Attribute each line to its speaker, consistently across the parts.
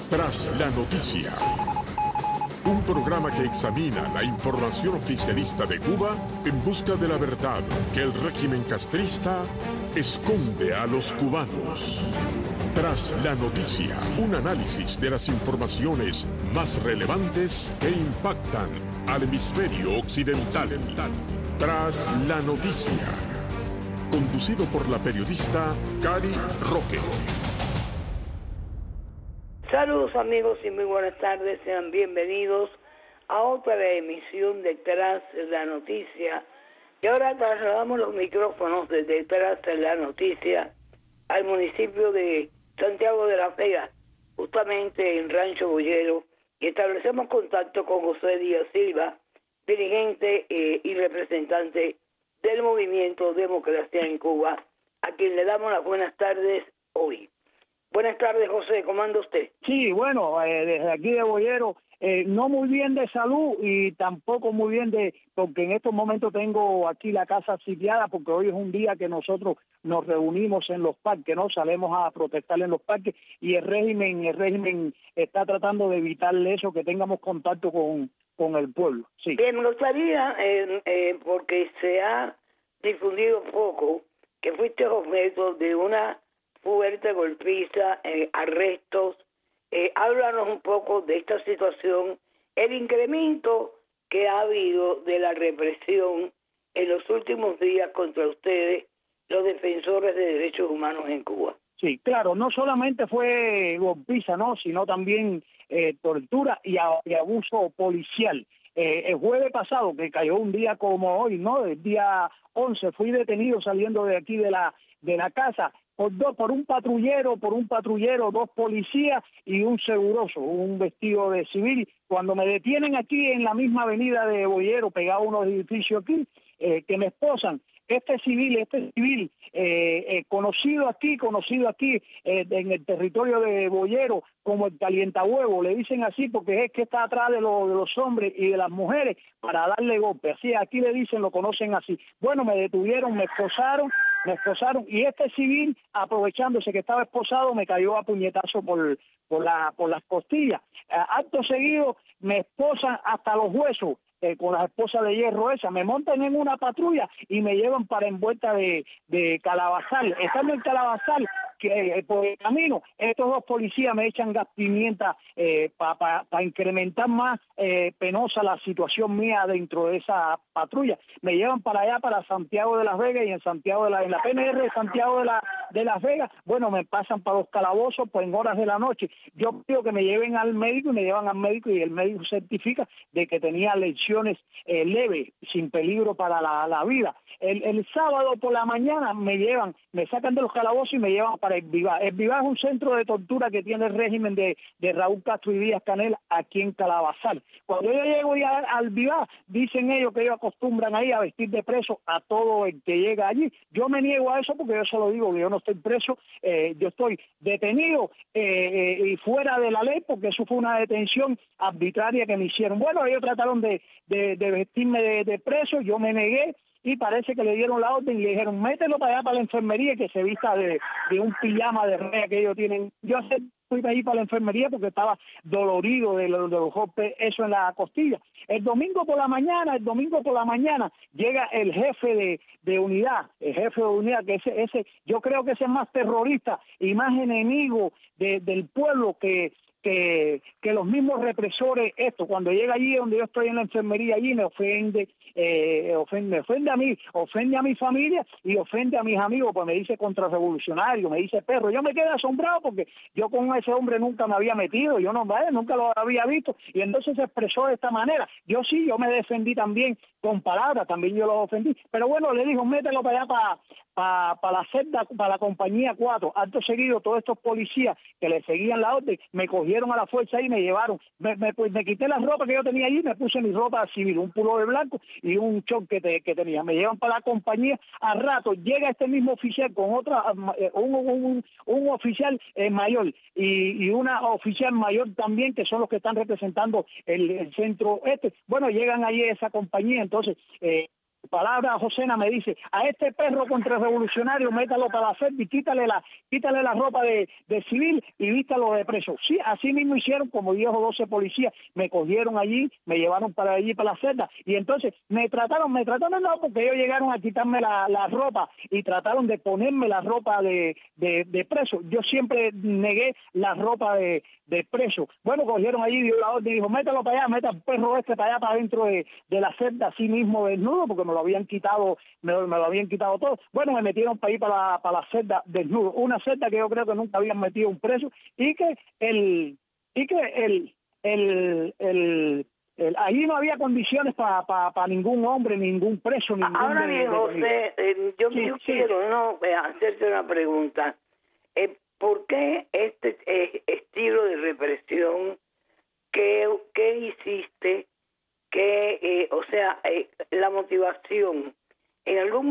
Speaker 1: Tras la noticia, un programa que examina la información oficialista de Cuba en busca de la verdad que el régimen castrista esconde a los cubanos. Tras la noticia, un análisis de las informaciones más relevantes que impactan al hemisferio occidental. Tras la noticia, conducido por la periodista Cari Roque.
Speaker 2: Saludos amigos y muy buenas tardes, sean bienvenidos a otra emisión de Tras la Noticia. Y ahora trasladamos los micrófonos desde Tras la Noticia al municipio de Santiago de la Vega, justamente en Rancho Boyero, y establecemos contacto con José Díaz Silva, dirigente y representante del Movimiento Democracia en Cuba, a quien le damos las buenas tardes hoy. Buenas tardes, José, ¿cómo anda usted?
Speaker 3: Sí, bueno, desde aquí de Boyero, no muy bien de salud y tampoco muy bien porque en estos momentos tengo aquí la casa sitiada, porque hoy es un día que nosotros nos reunimos en los parques, ¿no? Salimos a protestar en los parques y el régimen está tratando de evitarle eso, que tengamos contacto con el pueblo. Sí.
Speaker 2: Bien, me gustaría, porque se ha difundido poco, que fuiste objeto de una fuerte golpiza, arrestos. Háblanos un poco de esta situación, el incremento que ha habido de la represión en los últimos días contra ustedes, los defensores de derechos humanos en Cuba.
Speaker 3: Sí, claro, no solamente fue golpiza, ¿no?, sino también tortura y abuso policial. El jueves pasado, que cayó un día como hoy, ¿no?, el día 11, fui detenido saliendo de aquí de la casa por un patrullero, dos policías y un seguroso, un vestido de civil. Cuando me detienen aquí en la misma avenida de Boyero, pegado a unos edificios aquí, que me esposan, este civil, conocido aquí en el territorio de Boyero como el calientahuevo, le dicen así porque es que está atrás de los hombres y de las mujeres para darle golpe, así aquí le dicen, lo conocen así. Bueno, me detuvieron, me esposaron y este civil, aprovechándose que estaba esposado, me cayó a puñetazo por las costillas. Acto seguido me esposan hasta los huesos, con las esposas de hierro esas, me montan en una patrulla y me llevan para Envuelta de Calabazal. Estando en Calabazal, que por el camino, estos dos policías me echan gas pimienta para incrementar más penosa la situación mía dentro de esa patrulla. Me llevan para allá, para Santiago de las Vegas, y en la PNR de Santiago de las Vegas, bueno, me pasan para los calabozos pues en horas de la noche. Yo pido que me lleven al médico y me llevan al médico y el médico certifica de que tenía lesiones leves, sin peligro para la vida. El sábado por la mañana me sacan de los calabozos y me llevan para El Vivar. El Vivar es un centro de tortura que tiene el régimen de Raúl Castro y Díaz Canel aquí en Calabazal. Cuando yo llego ya al Vivar, dicen ellos que ellos acostumbran ahí a vestir de preso a todo el que llega allí. Yo me niego a eso porque yo solo digo que yo no estoy preso, yo estoy detenido y fuera de la ley, porque eso fue una detención arbitraria que me hicieron. Bueno, ellos trataron de vestirme de preso, yo me negué, y parece que le dieron la orden y le dijeron, mételo para allá para la enfermería, que se vista de un pijama de rey que ellos tienen. Yo fui ahí para la enfermería porque estaba dolorido de los golpes, eso en la costilla. El domingo por la mañana llega el jefe de unidad, que ese yo creo que ese es más terrorista y más enemigo del pueblo que los mismos represores. Cuando llega allí donde yo estoy en la enfermería, allí me ofende a mí, ofende a mi familia y ofende a mis amigos, pues me dice contrarrevolucionario, me dice perro. Yo me quedé asombrado porque yo con ese hombre nunca me había metido, nunca lo había visto, y entonces se expresó de esta manera. Yo me defendí también con palabras, también yo lo ofendí, pero bueno, le dijo, mételo para allá para la celda, para la compañía 4. Acto seguido, todos estos policías que le seguían la orden me cogieron a la fuerza y me llevaron. Me quité la ropa que yo tenía allí, me puse mi ropa civil, un pullover blanco y un short que tenía. Me llevan para la compañía. Al rato llega este mismo oficial con un oficial mayor y una oficial mayor también, que son los que están representando el centro este. Bueno, llegan allí esa compañía, entonces palabra Josena me dice, a este perro contrarrevolucionario métalo para la celda y quítale la ropa de civil y vístalo de preso. Sí, así mismo hicieron, como 10 o 12 policías me cogieron allí, me llevaron para allí, para la celda, y entonces me trataron no, porque ellos llegaron a quitarme la ropa y trataron de ponerme la ropa de preso. Yo siempre negué la ropa de preso. Bueno, cogieron allí, dio la orden y dijo, métalo para allá, meta el perro este para allá, para dentro de la celda, así mismo desnudo, porque me lo habían quitado todo. Bueno, me metieron para ir para la celda desnudo, una celda que yo creo que nunca habían metido un preso, y que allí no había condiciones para ningún hombre, ningún preso, ningún...
Speaker 2: Ahora bien, José, yo quiero hacerte una pregunta. ¿Por qué este estilo de represión? ¿Qué hiciste? La motivación. En algún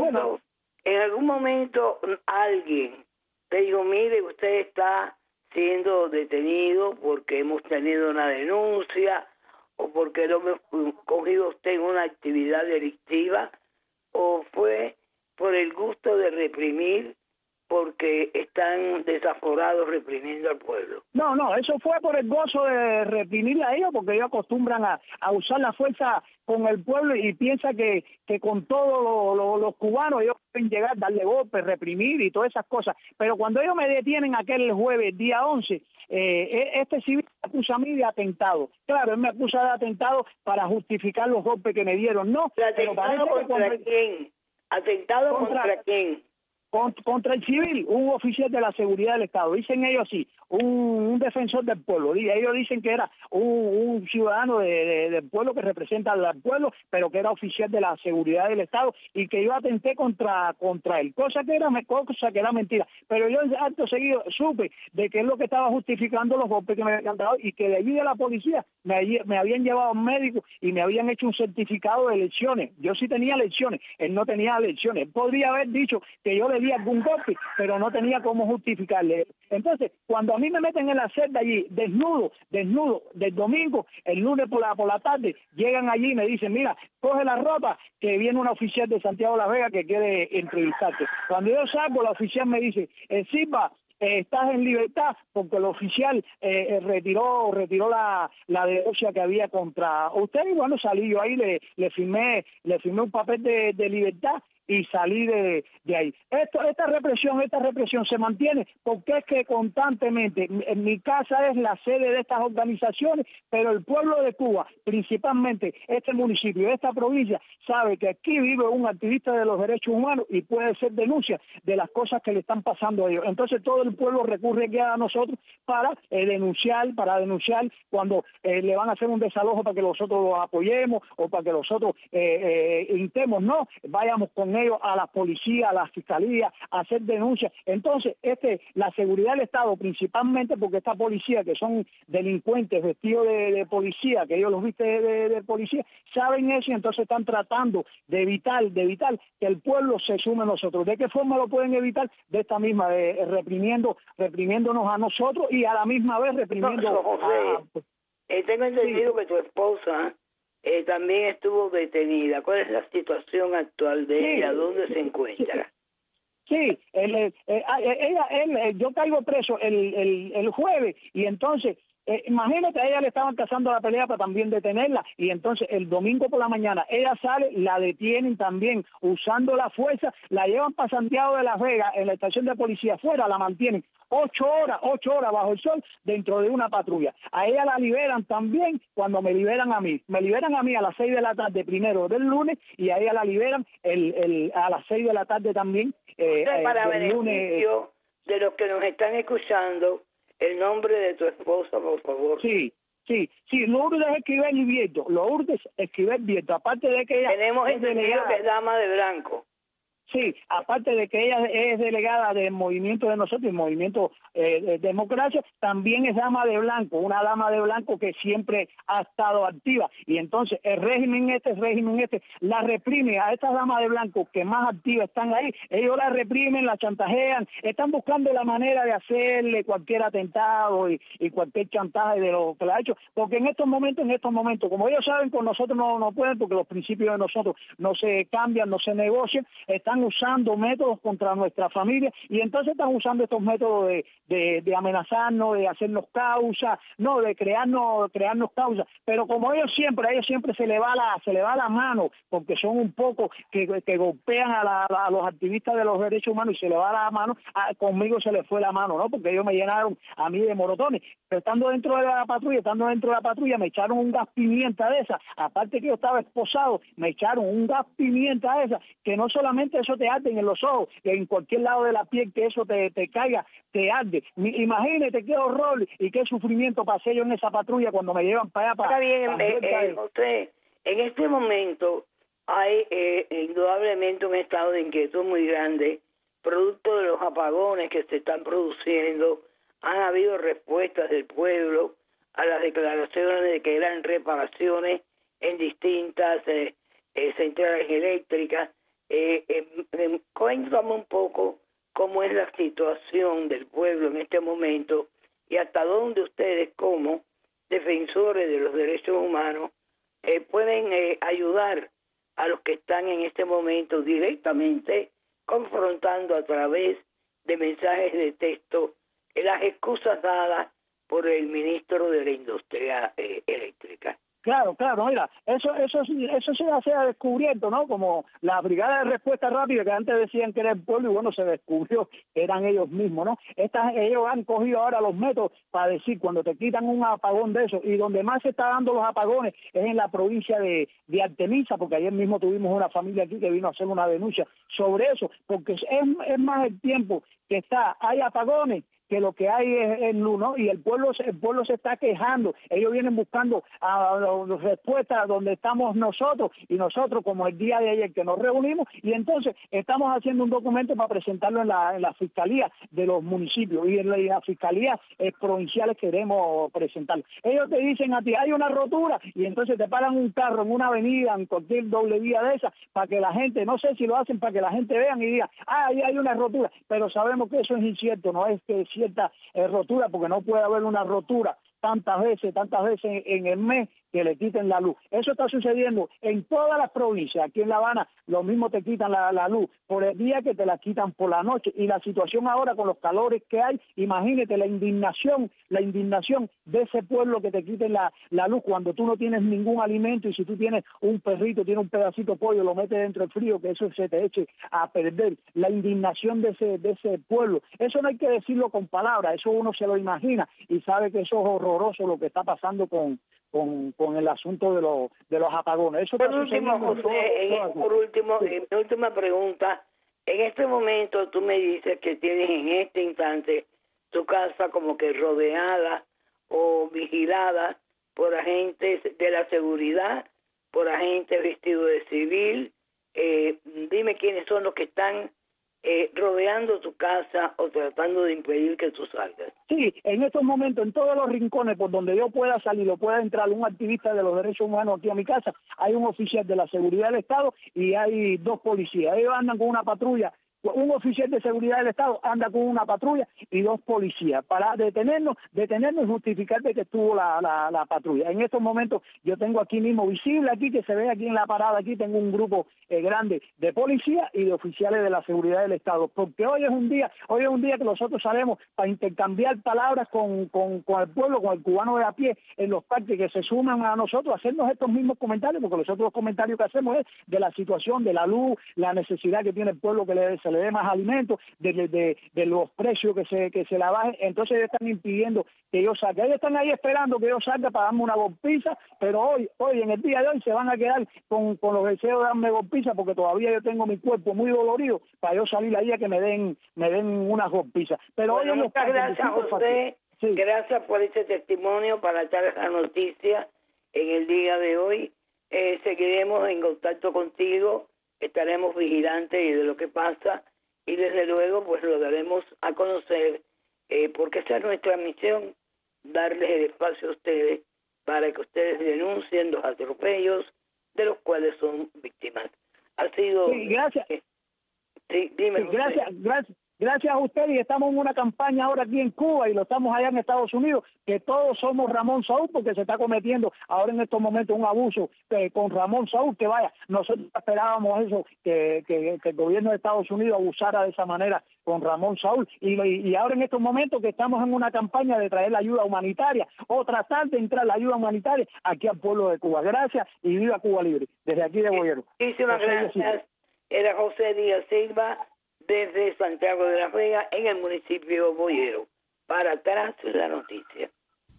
Speaker 2: momento alguien te dijo, mire, usted está siendo detenido porque hemos tenido una denuncia, o porque lo hemos cogido usted en una actividad delictiva, o fue por el gusto de reprimir, porque están desaforados reprimiendo al pueblo?
Speaker 3: No, eso fue por el gozo de reprimir a ellos, porque ellos acostumbran a usar la fuerza con el pueblo y piensa que con todos los cubanos ellos pueden llegar, darle golpes, reprimir y todas esas cosas. Pero cuando ellos me detienen aquel jueves, día 11, este civil me acusa a mí de atentado. Claro, él me acusa de atentado para justificar los golpes que me dieron. No,
Speaker 2: pero ¿atentado contra quién? ¿Atentado contra quién?
Speaker 3: Contra el civil, un oficial de la seguridad del Estado. Dicen ellos así, un defensor del pueblo. Ellos dicen que era un ciudadano del pueblo que representa al pueblo, pero que era oficial de la seguridad del Estado y que yo atenté contra él, cosa que era mentira. Pero yo acto seguido supe de que es lo que estaba justificando los golpes que me habían dado, y que de allí de la policía me habían llevado a un médico y me habían hecho un certificado de lesiones. Yo sí tenía lesiones, él no tenía lesiones. Él podría haber dicho que yo le di algún golpe, pero no tenía cómo justificarle. Entonces, cuando a mí me meten en la celda allí, desnudo, del domingo, el lunes por la tarde, llegan allí y me dicen, mira, coge la ropa, que viene una oficial de Santiago de la Vega que quiere entrevistarte. Cuando yo salgo, la oficial me dice, Silva, estás en libertad, porque el oficial retiró la denuncia que había contra usted, y bueno, salí yo ahí, le firmé un papel de libertad y salí de ahí. Esta represión se mantiene porque es que constantemente, en mi casa es la sede de estas organizaciones, pero el pueblo de Cuba, principalmente este municipio, esta provincia, sabe que aquí vive un activista de los derechos humanos y puede ser denuncia de las cosas que le están pasando a ellos. Entonces todo el pueblo recurre aquí a nosotros para denunciar cuando le van a hacer un desalojo, para que nosotros los apoyemos o para que nosotros intentemos, no, vayamos con ellos a la policía, a la fiscalía, a hacer denuncias. Entonces, la seguridad del Estado, principalmente porque esta policía, que son delincuentes vestidos de policía, que ellos los visten de policía, saben eso, y entonces están tratando de evitar que el pueblo se sume a nosotros. ¿De qué forma lo pueden evitar? De esta misma, reprimiéndonos a nosotros y a la misma vez reprimiendo
Speaker 2: tengo entendido que tu esposa también estuvo detenida. ¿Cuál es la situación actual de ella? ¿Dónde se encuentra?
Speaker 3: Sí, yo caigo preso el jueves, y entonces imagínate, a ella le estaban cazando la pelea para también detenerla, y entonces el domingo por la mañana ella sale, la detienen también usando la fuerza, la llevan para Santiago de la Vega, en la estación de policía afuera, la mantienen 8 horas bajo el sol dentro de una patrulla. A ella la liberan también cuando me liberan a mí a las 6 de la tarde primero del lunes, y a ella la liberan a las 6 de la tarde también
Speaker 2: para
Speaker 3: del
Speaker 2: beneficio de los que nos están escuchando, el nombre de tu esposa, por favor.
Speaker 3: Sí, Lourdes Esquivel Vieto, aparte de que ella...
Speaker 2: Tenemos entendido que es dama de blanco.
Speaker 3: Sí, aparte de que ella es delegada del movimiento de nosotros, el movimiento de democracia, también es dama de blanco, una dama de blanco que siempre ha estado activa. Y entonces el régimen este, la reprime a estas damas de blanco que más activas están ahí. Ellos la reprimen, la chantajean, están buscando la manera de hacerle cualquier atentado y cualquier chantaje de lo que le ha hecho. Porque en estos momentos, como ellos saben, con nosotros no pueden, porque los principios de nosotros no se cambian, no se negocian, están usando métodos contra nuestra familia y entonces están usando estos métodos de amenazarnos, de hacernos causa, no, de crearnos causa. Pero como a ellos siempre se le va la mano, porque son un poco que golpean a los activistas de los derechos humanos y se le va la mano, conmigo se le fue la mano, ¿no? Porque ellos me llenaron a mí de morotones. Pero estando dentro de la patrulla, me echaron un gas pimienta de esa, aparte que yo estaba esposado, me echaron un gas pimienta de esa, que no solamente eso te arde en los ojos, que en cualquier lado de la piel que eso te caiga, te arde. Imagínate qué horror y qué sufrimiento pasé yo en esa patrulla cuando me llevan para allá.
Speaker 2: Está bien, José, en este momento hay indudablemente un estado de inquietud muy grande, producto de los apagones que se están produciendo. Han habido respuestas del pueblo a las declaraciones de que eran reparaciones en distintas centrales eléctricas. Cuéntame un poco cómo es la situación del pueblo en este momento y hasta dónde ustedes, como defensores de los derechos humanos, pueden ayudar a los que están en este momento directamente confrontando a través de mensajes de texto las excusas dadas por el ministro de la Industria Eléctrica.
Speaker 3: Claro, mira, eso se ha descubierto, ¿no? Como la brigada de respuesta rápida que antes decían que era el pueblo y bueno, se descubrió que eran ellos mismos, ¿no? Ellos han cogido ahora los métodos para decir cuando te quitan un apagón de eso y donde más se está dando los apagones es en la provincia de Artemisa, porque ayer mismo tuvimos una familia aquí que vino a hacer una denuncia sobre eso, porque es más el tiempo que hay apagones que lo que hay es luz, ¿no? Y el pueblo se está quejando. Ellos vienen buscando respuestas donde estamos nosotros, y nosotros, como el día de ayer que nos reunimos, y entonces estamos haciendo un documento para presentarlo en la fiscalía de los municipios, y en la fiscalía provinciales queremos presentarlo. Ellos te dicen a ti, hay una rotura, y entonces te paran un carro en una avenida, en cualquier doble vía de esa, para que la gente, no sé si lo hacen para que la gente vean y diga, ahí hay una rotura, pero sabemos que eso es incierto, no es que cierta rotura, porque no puede haber una rotura tantas veces en el mes que le quiten la luz. Eso está sucediendo en todas las provincias. Aquí en La Habana lo mismo, te quitan la luz por el día que te la quitan por la noche. Y la situación ahora con los calores que hay, imagínate la indignación de ese pueblo que te quiten la luz cuando tú no tienes ningún alimento, y si tú tienes un perrito, tienes un pedacito de pollo, lo metes dentro del frío, que eso se te eche a perder. La indignación de ese pueblo. Eso no hay que decirlo con palabras, eso uno se lo imagina y sabe que eso es horroroso lo que está pasando con el asunto de los apagones. Eso
Speaker 2: por último, José, mi última pregunta. En este momento tú me dices que tienes en este instante tu casa como que rodeada o vigilada por agentes de la seguridad, por agentes vestidos de civil. Dime quiénes son los que están rodeando tu casa o tratando de impedir que tú salgas.
Speaker 3: Sí, en estos momentos, en todos los rincones por donde yo pueda salir o pueda entrar un activista de los derechos humanos aquí a mi casa, hay un oficial de la seguridad del Estado y hay 2 policías. Ellos andan con una patrulla. Un oficial de seguridad del Estado anda con una patrulla y 2 policías para detenernos y justificar de que estuvo la patrulla. En estos momentos yo tengo aquí mismo, visible aquí, que se ve aquí en la parada, aquí tengo un grupo grande de policías y de oficiales de la seguridad del Estado, porque hoy es un día que nosotros salimos para intercambiar palabras con el pueblo, con el cubano de a pie en los parques, que se suman a nosotros a hacernos estos mismos comentarios, porque los otros comentarios que hacemos es de la situación, de la luz, la necesidad que tiene el pueblo que se le dé más alimentos, de los precios que se la bajen. Entonces ellos están impidiendo que yo salga. Ellos están ahí esperando que yo salga para darme una golpiza, pero hoy en el día de hoy se van a quedar con los deseos de darme golpiza, porque todavía yo tengo mi cuerpo muy dolorido para yo salir ahí a que me den unas golpizas. Pero
Speaker 2: bueno,
Speaker 3: hoy
Speaker 2: muchas gracias, José. Sí. Gracias por ese testimonio para echar la noticia en el día de hoy. Seguiremos en contacto contigo estaremos vigilantes de lo que pasa y desde luego pues lo daremos a conocer porque esa es nuestra misión, darles el espacio a ustedes para que ustedes denuncien los atropellos de los cuales son víctimas. Ha sido...
Speaker 3: Sí, gracias.
Speaker 2: Sí, dime.
Speaker 3: Sí, gracias a usted, y estamos en una campaña ahora aquí en Cuba y lo estamos allá en Estados Unidos, que todos somos Ramón Saúl, porque se está cometiendo ahora en estos momentos un abuso con Ramón Saúl, que vaya, nosotros esperábamos eso, que el gobierno de Estados Unidos abusara de esa manera con Ramón Saúl, y ahora en estos momentos que estamos en una campaña de traer la ayuda humanitaria, o tratar de entrar la ayuda humanitaria aquí al pueblo de Cuba. Gracias y viva Cuba Libre, desde aquí de Boyero.
Speaker 2: Muchísimas gracias. Era José Díaz Silva, desde Santiago de la Vega, en el municipio Boyero, para Atrás la Noticia.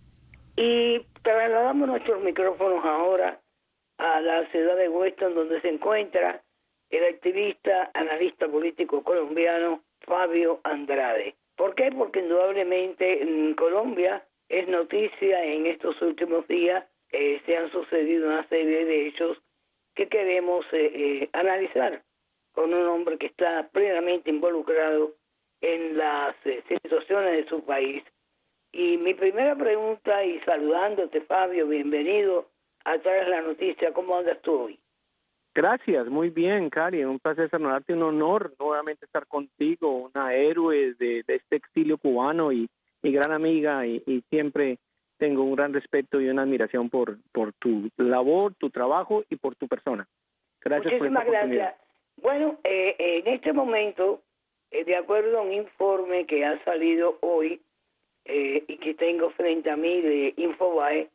Speaker 2: Y trasladamos nuestros micrófonos ahora a la ciudad de Weston, donde se encuentra el activista, analista político colombiano Fabio Andrade. ¿Por qué? Porque indudablemente en Colombia es noticia en estos últimos días, se han sucedido una serie de hechos que queremos analizar con un hombre que está plenamente involucrado en las situaciones de su país. Y mi primera pregunta, y saludándote, Fabio, bienvenido a Tras la Noticia, ¿cómo andas tú hoy?
Speaker 4: Gracias, muy bien, Cari, un placer saludarte, un honor nuevamente estar contigo, una héroe de este exilio cubano y gran amiga, y siempre tengo un gran respeto y una admiración por tu labor, tu trabajo y por tu persona. Gracias.
Speaker 2: Muchísimas
Speaker 4: por esta oportunidad.
Speaker 2: Gracias. Bueno, en este momento, de acuerdo a un informe que ha salido hoy y que tengo frente a mí de Infobae,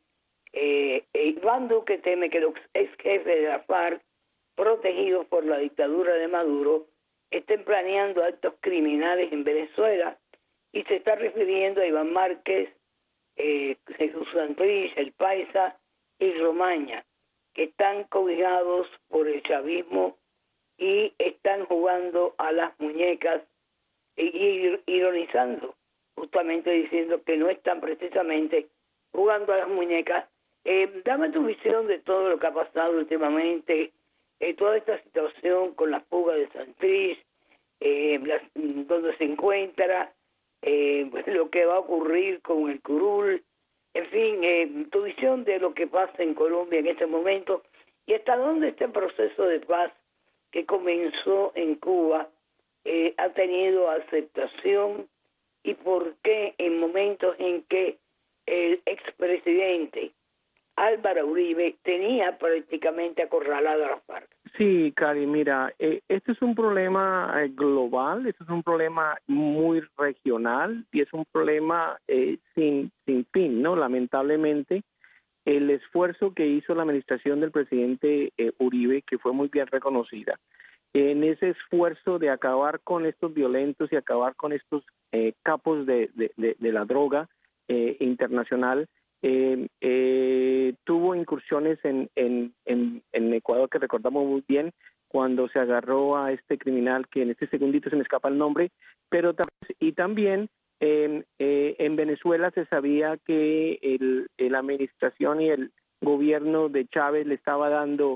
Speaker 2: Iván Duque teme que los ex jefes de la FARC, protegidos por la dictadura de Maduro, estén planeando actos criminales en Venezuela, y se está refiriendo a Iván Márquez, Jesús Santrich, El Paisa y Romaña, que están cobijados por el chavismo y están jugando a las muñecas y ironizando, justamente diciendo que no están precisamente jugando a las muñecas. Dame tu visión de todo lo que ha pasado últimamente, toda esta situación con la fuga de Santrich, donde se encuentra, lo que va a ocurrir con el curul, en fin, tu visión de lo que pasa en Colombia en este momento y hasta dónde este proceso de paz que comenzó en Cuba ha tenido aceptación, y por qué en momentos en que el expresidente Álvaro Uribe tenía prácticamente acorralado a la FARC.
Speaker 4: Sí, Cari, mira, este es un problema global, este es un problema muy regional y es un problema sin fin, ¿no? Lamentablemente, el esfuerzo que hizo la administración del presidente Uribe, que fue muy bien reconocida, en ese esfuerzo de acabar con estos violentos y acabar con estos capos de la droga internacional, tuvo incursiones en Ecuador, que recordamos muy bien, cuando se agarró a este criminal, que en este segundito se me escapa el nombre, pero también en Venezuela se sabía que la administración y el gobierno de Chávez le estaba dando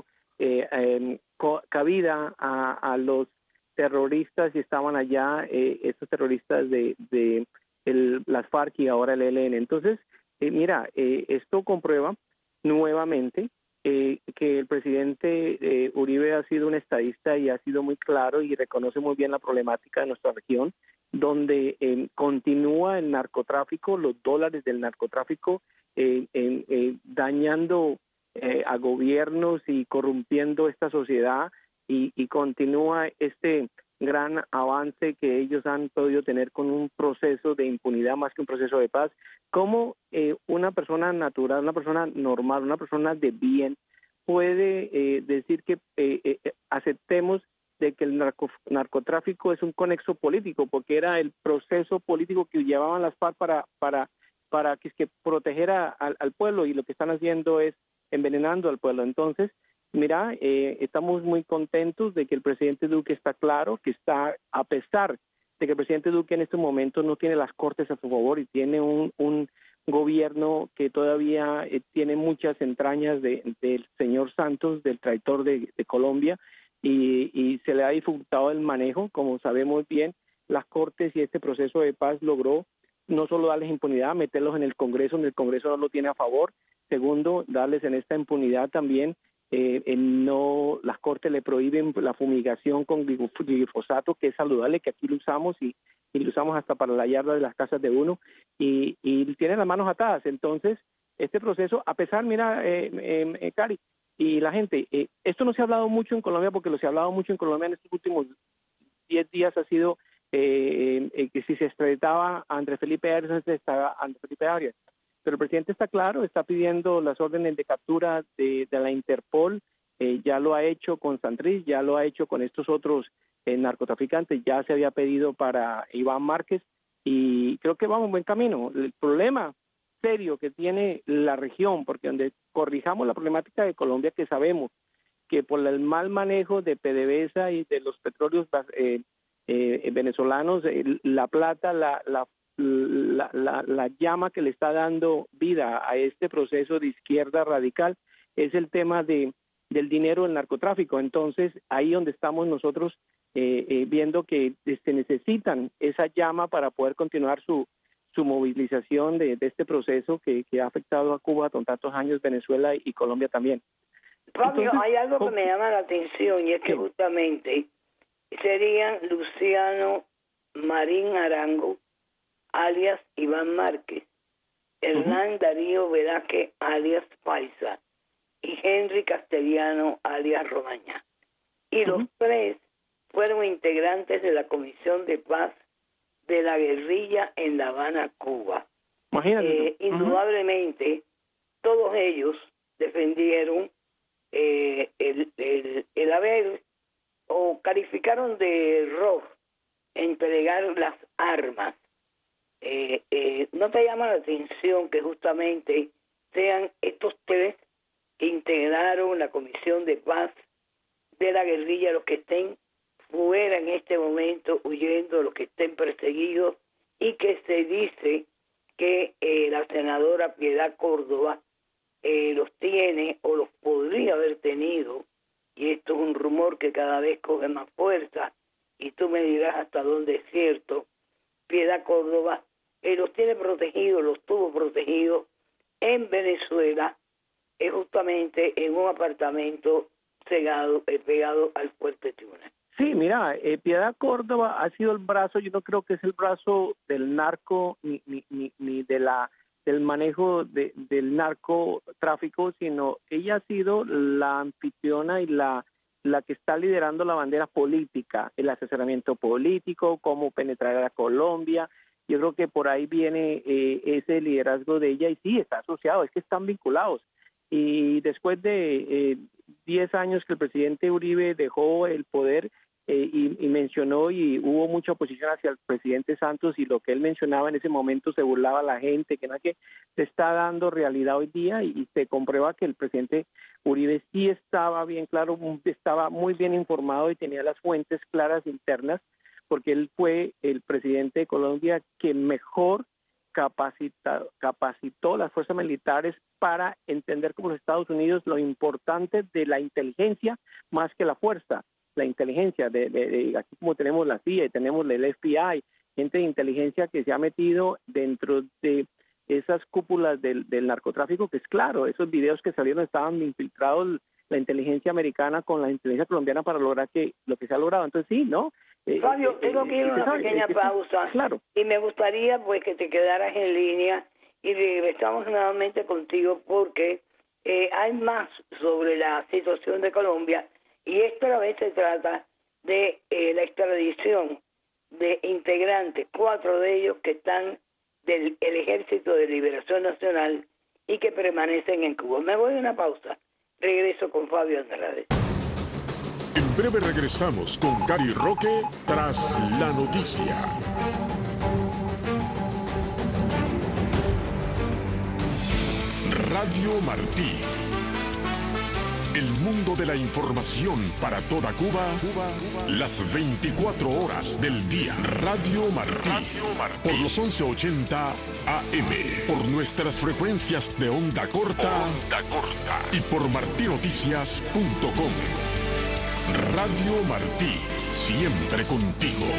Speaker 4: cabida a los terroristas, y estaban allá estos terroristas de las FARC y ahora el ELN. Entonces, mira, esto comprueba nuevamente que el presidente Uribe ha sido un estadista y ha sido muy claro y reconoce muy bien la problemática de nuestra región, donde continúa el narcotráfico, los dólares del narcotráfico, dañando a gobiernos y corrompiendo esta sociedad, y continúa este gran avance que ellos han podido tener con un proceso de impunidad más que un proceso de paz. ¿Cómo una persona natural, una persona normal, una persona de bien puede decir que aceptemos de que el narcotráfico es un conexo político, porque era el proceso político que llevaban las FARC para que proteger al pueblo, y lo que están haciendo es envenenando al pueblo? Entonces, mira, estamos muy contentos de que el presidente Duque está claro, que está, a pesar de que el presidente Duque en este momento no tiene las cortes a su favor y tiene un gobierno que todavía tiene muchas entrañas del señor Santos, del traitor de Colombia, y se le ha dificultado el manejo. Como sabemos bien, las Cortes y este proceso de paz logró no solo darles impunidad, meterlos en el Congreso no lo tiene a favor. Segundo, darles en esta impunidad también, las Cortes le prohíben la fumigación con glifosato, que es saludable, que aquí lo usamos y lo usamos hasta para la yarda de las casas de uno, y tienen las manos atadas. Entonces, este proceso, a pesar, mira, Cari, y la gente, esto no se ha hablado mucho en Colombia, porque lo se ha hablado mucho en Colombia en estos últimos 10 días ha sido que si se extraditaba a Andrés Felipe Arias, pero el presidente está claro, está pidiendo las órdenes de captura de la Interpol, ya lo ha hecho con Santrich, ya lo ha hecho con estos otros narcotraficantes, ya se había pedido para Iván Márquez, y creo que vamos en buen camino. El problema serio que tiene la región, porque donde corrijamos la problemática de Colombia, que sabemos que por el mal manejo de PDVSA y de los petróleos venezolanos, la plata, la llama que le está dando vida a este proceso de izquierda radical es el tema del dinero del narcotráfico. Entonces, ahí donde estamos nosotros viendo que se necesitan esa llama para poder continuar su movilización de este proceso que ha afectado a Cuba con tantos años, Venezuela y Colombia también.
Speaker 2: Fabio,
Speaker 4: Entonces,
Speaker 2: hay algo que me llama la atención, y es que justamente serían Luciano Marín Arango, alias Iván Márquez, Hernán Darío Velázquez, alias Paisa, y Henry Castellano, alias Romaña. Y los tres fueron integrantes de la Comisión de Paz de la guerrilla en La Habana, Cuba. Indudablemente, todos ellos defendieron el haber o calificaron de error entregar las armas. ¿No te llama la atención que justamente sean estos tres que integraron la Comisión de Paz de la guerrilla los que estén fuera en este momento, huyendo, los que estén perseguidos, y que se dice que la senadora Piedad Córdoba los tiene o los podría haber tenido, y esto es un rumor que cada vez coge más fuerza, y tú me dirás hasta dónde es cierto. Piedad Córdoba los tiene protegidos, los tuvo protegidos en Venezuela, justamente en un apartamento pegado al Fuerte Tiuna.
Speaker 4: Sí, mira, Piedad Córdoba ha sido el brazo, yo no creo que es el brazo del narco ni del manejo del narcotráfico, sino ella ha sido la anfitriona y la que está liderando la bandera política, el asesoramiento político, cómo penetrar a Colombia. Yo creo que por ahí viene ese liderazgo de ella, y sí, está asociado, es que están vinculados. Y después de 10 años que el presidente Uribe dejó el poder, y mencionó, y hubo mucha oposición hacia el presidente Santos, y lo que él mencionaba en ese momento se burlaba a la gente, que no, que se está dando realidad hoy día, y se comprueba que el presidente Uribe sí estaba bien claro, estaba muy bien informado y tenía las fuentes claras internas, porque él fue el presidente de Colombia que mejor capacitó las fuerzas militares para entender como los Estados Unidos lo importante de la inteligencia más que la fuerza. La inteligencia, aquí como tenemos la CIA y tenemos el FBI, gente de inteligencia que se ha metido dentro de esas cúpulas del narcotráfico, que es claro, esos videos que salieron estaban infiltrados la inteligencia americana con la inteligencia colombiana para lograr lo que se ha logrado. Entonces sí, ¿no?
Speaker 2: Fabio, tengo que ir a una pequeña pausa,
Speaker 4: claro.
Speaker 2: Y me gustaría pues que te quedaras en línea y regresamos nuevamente contigo, porque hay más sobre la situación de Colombia. Y esta vez se trata de la extradición de integrantes, 4 de ellos que están del Ejército de Liberación Nacional y que permanecen en Cuba. Me voy a una pausa. Regreso con Fabio Andrade.
Speaker 1: En breve regresamos con Cari Roque tras la noticia. Radio Martí. El mundo de la información para toda Cuba, las 24 horas del día. Radio Martí. Por los 1180 AM. Por nuestras frecuencias de onda corta. Y por martinoticias.com. Radio Martí, siempre contigo.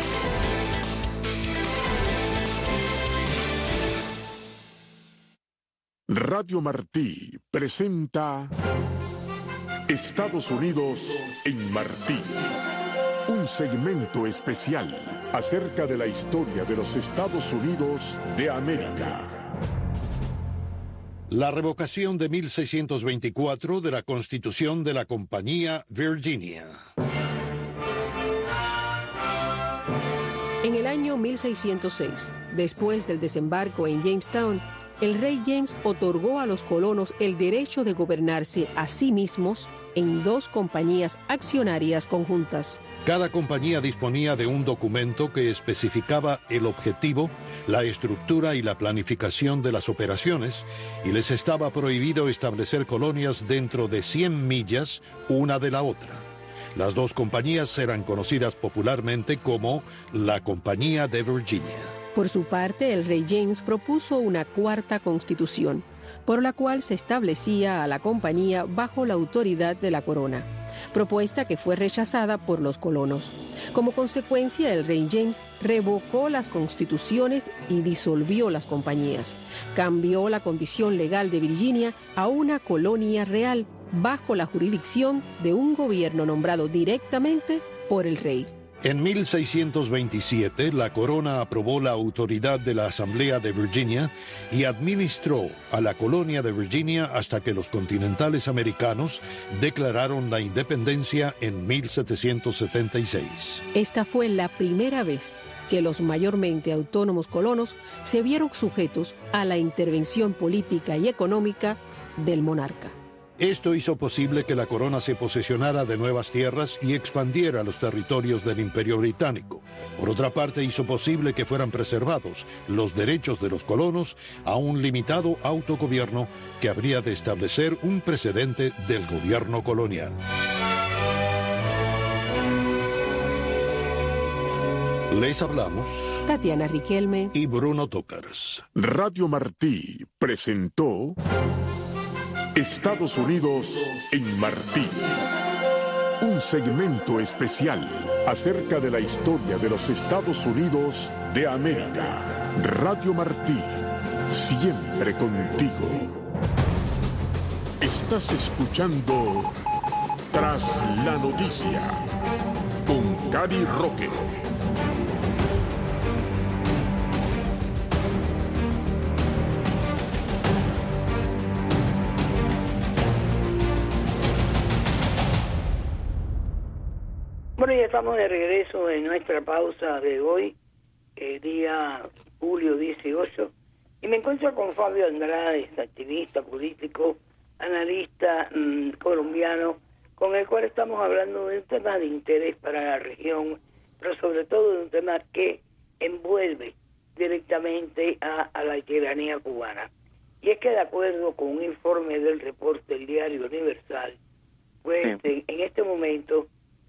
Speaker 1: Radio Martí presenta Estados Unidos en Martí. Un segmento especial acerca de la historia de los Estados Unidos de América.
Speaker 5: La revocación de 1624 de la Constitución de la Compañía Virginia.
Speaker 6: En el año 1606, después del desembarco en Jamestown, el rey James otorgó a los colonos el derecho de gobernarse a sí mismos en 2 compañías accionarias conjuntas.
Speaker 5: Cada compañía disponía de un documento que especificaba el objetivo, la estructura y la planificación de las operaciones, y les estaba prohibido establecer colonias dentro de 100 millas una de la otra. Las 2 compañías eran conocidas popularmente como la Compañía de Virginia.
Speaker 6: Por su parte, el rey James propuso una 4ª constitución, por la cual se establecía a la compañía bajo la autoridad de la corona, propuesta que fue rechazada por los colonos. Como consecuencia, el rey James revocó las constituciones y disolvió las compañías. Cambió la condición legal de Virginia a una colonia real bajo la jurisdicción de un gobierno nombrado directamente por el rey.
Speaker 5: En 1627, la corona aprobó la autoridad de la Asamblea de Virginia y administró a la colonia de Virginia hasta que los continentales americanos declararon la independencia en 1776.
Speaker 6: Esta fue la primera vez que los mayormente autónomos colonos se vieron sujetos a la intervención política y económica del monarca.
Speaker 5: Esto hizo posible que la corona se posesionara de nuevas tierras y expandiera los territorios del Imperio Británico. Por otra parte, hizo posible que fueran preservados los derechos de los colonos a un limitado autogobierno que habría de establecer un precedente del gobierno colonial. Les hablamos
Speaker 6: Tatiana Riquelme
Speaker 5: y Bruno Tócars.
Speaker 1: Radio Martí presentó Estados Unidos en Martí. Un segmento especial acerca de la historia de los Estados Unidos de América. Radio Martí, siempre contigo. Estás escuchando Tras la Noticia con Cari Roque.
Speaker 2: Bueno, ya estamos de regreso en nuestra pausa de hoy, día julio 18, y me encuentro con Fabio Andrade, activista político, analista colombiano, con el cual estamos hablando de un tema de interés para la región, pero sobre todo de un tema que envuelve directamente a la tiranía cubana. Y es que de acuerdo con un informe del reporte del diario Universal, pues en este momento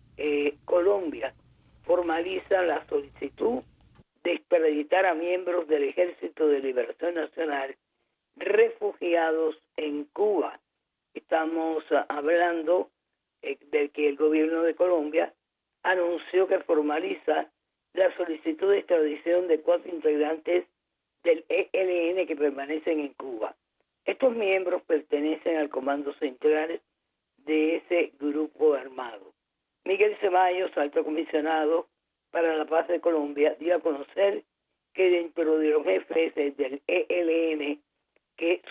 Speaker 2: Colombia formaliza la solicitud de extraditar a miembros del Ejército de Liberación Nacional refugiados en Cuba. Estamos hablando de que el gobierno de Colombia anunció que formaliza la solicitud de extradición de 4 integrantes del ELN que permanecen en Cuba. Estos miembros pertenecen al Comando Central de ese grupo armado. Miguel Ceballos, alto comisionado para la paz de Colombia, dio a conocer que dentro de los jefes del ELN que